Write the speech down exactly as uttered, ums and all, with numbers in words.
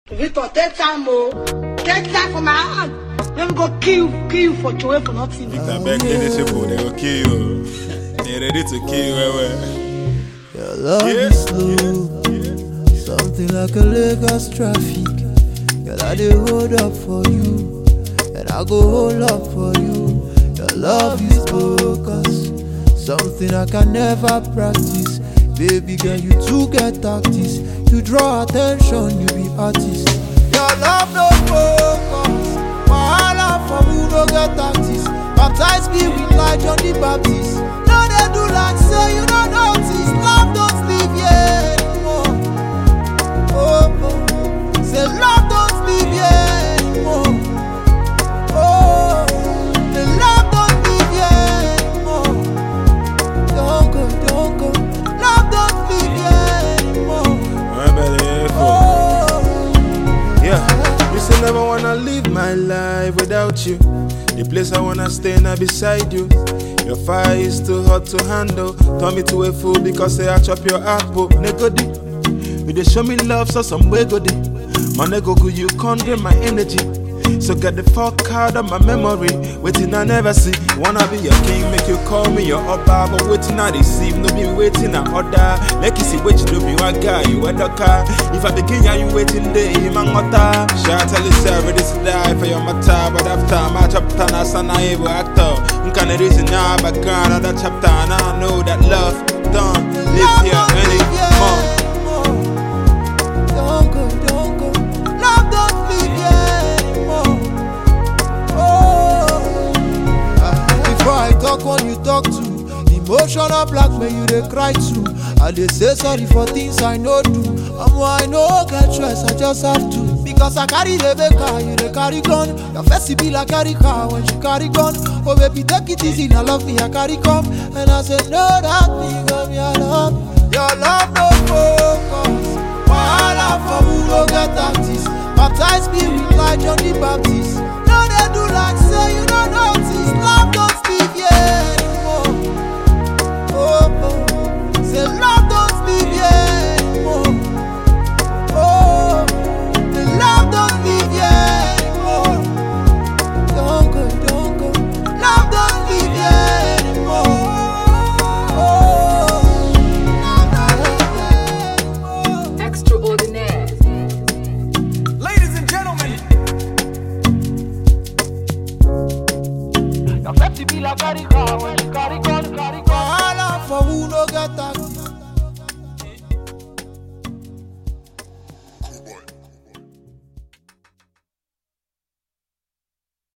Victor, take time, oh. Take time for my hand. Let me go kill, kill you for Joey for nothing. Victor, back then they say, they will kill you. They're ready to kill you. Your love Yeah. is slow, something like a Lagos traffic. Girl, I dey hold up for you, and I go hold up for you. Your love is focus, something I can never practice. Baby girl, you too get tactics. You draw attention, you be artist. Your love no focus, wahala for who no get tactics. Baptize me with light John the Baptist. No they do like say you don't notice. Love don't sleep yet anymore. Oh, oh. Say love don't sleep yet anymore. Oh, the love don't sleep yet anymore. Don't go, don't go. Love don't sleep yet anymore. Oh, Yeah, you say never wanna live my life without you. The place I wanna stay now beside you. Your fire is too hot to handle. Turn me to a fool because say I chop your apple. Negodi, you dey show me love, so some way go dey. My nego go, you can't drain my energy. So get the fuck out of my memory. Waiting I never see. Wanna be your king, make you call me your upper. But waiting I receive, no be waiting I order. Make you see what you do, be one guy, you a car. If I begin, yeah, you waiting day, man, mata. Shout tell yourself, ready to die for your mata. But after my chapter, I'm a evil actor. You can't reason now, background of that chapter. And I know that love don't live here anymore. don't go, don't go. Love don't sleep yet anymore. Oh, before I talk, when you talk to emotional blackmail, you dey cry too. I dey say sorry for things I no do. I'm I no get choice, I just have to. Because I carry the car, you dey carry gun. Your face be like carry car when she carry gun. Oh baby, take it easy, now love me, I carry come. And I say no, that me, come your love. Your love no focus. Wahala for who no get tactics. Baptize me with light John the Baptist.